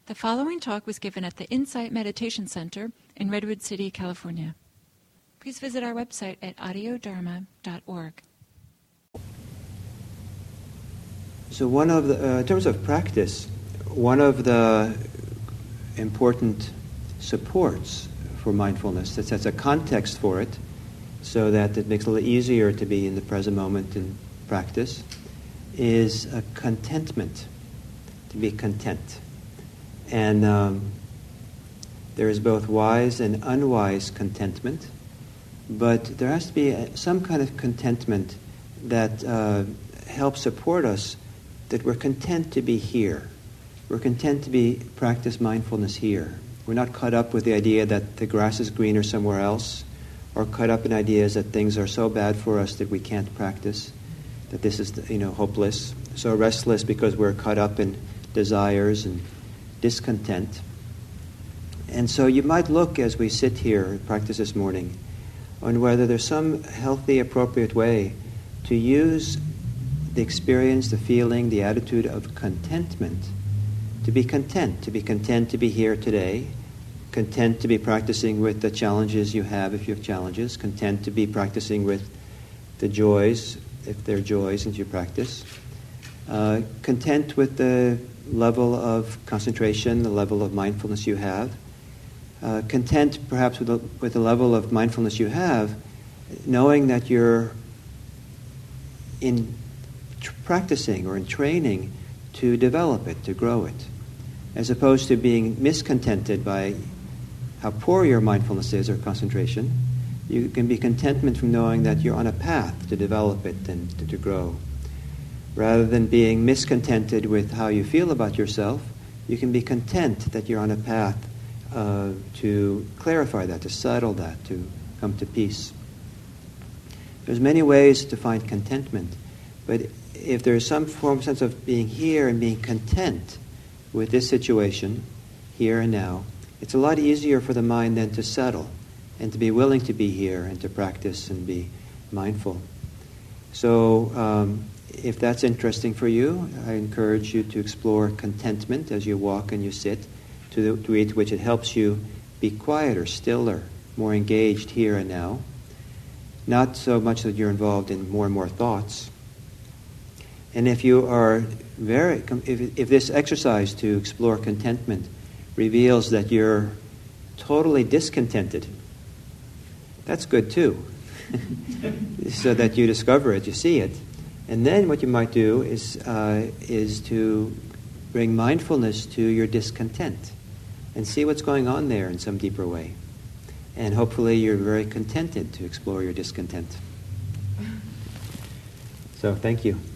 The following talk was given at the Insight Meditation Center in Redwood City, California. Please visit our website at audiodharma.org. So one of the, in terms of practice, one of the important supports for mindfulness that sets a context for it so that it makes it a little easier to be in the present moment in practice is a contentment, to be content. And there is both wise and unwise contentment, but there has to be some kind of contentment that helps support us, that we're content to be here. We're content to practice mindfulness here. We're not caught up with the idea that the grass is greener somewhere else, or caught up in ideas that things are so bad for us that we can't practice, that this is, hopeless. So restless because we're caught up in desires and discontent. And so you might look as we sit here and practice this morning on whether there's some healthy, appropriate way to use the experience, the feeling, the attitude of contentment to be content to be here today, content to be practicing with the challenges you have if you have challenges, content to be practicing with the joys if there are joys as you practice, content with the level of concentration, the level of mindfulness you have, content perhaps with the level of mindfulness you have, knowing that you're in practicing or in training to develop it, to grow it, as opposed to being miscontented by how poor your mindfulness is or concentration. You can be contentment from knowing that you're on a path to develop it and to grow. Rather than being miscontented with how you feel about yourself, you can be content that you're on a path to clarify that, to settle that, to come to peace. There's many ways to find contentment, but if there's some sense of being here and being content with this situation, here and now, it's a lot easier for the mind then to settle and to be willing to be here and to practice and be mindful. So if that's interesting for you, I encourage you to explore contentment as you walk and you sit, to the degree to which it helps you be quieter, stiller, more engaged here and now. Not so much that you're involved in more and more thoughts. And if you are if this exercise to explore contentment reveals that you're totally discontented, that's good too. So that you discover it, you see it. And then what you might do is to bring mindfulness to your discontent and see what's going on there in some deeper way. And hopefully you're very contented to explore your discontent. So thank you.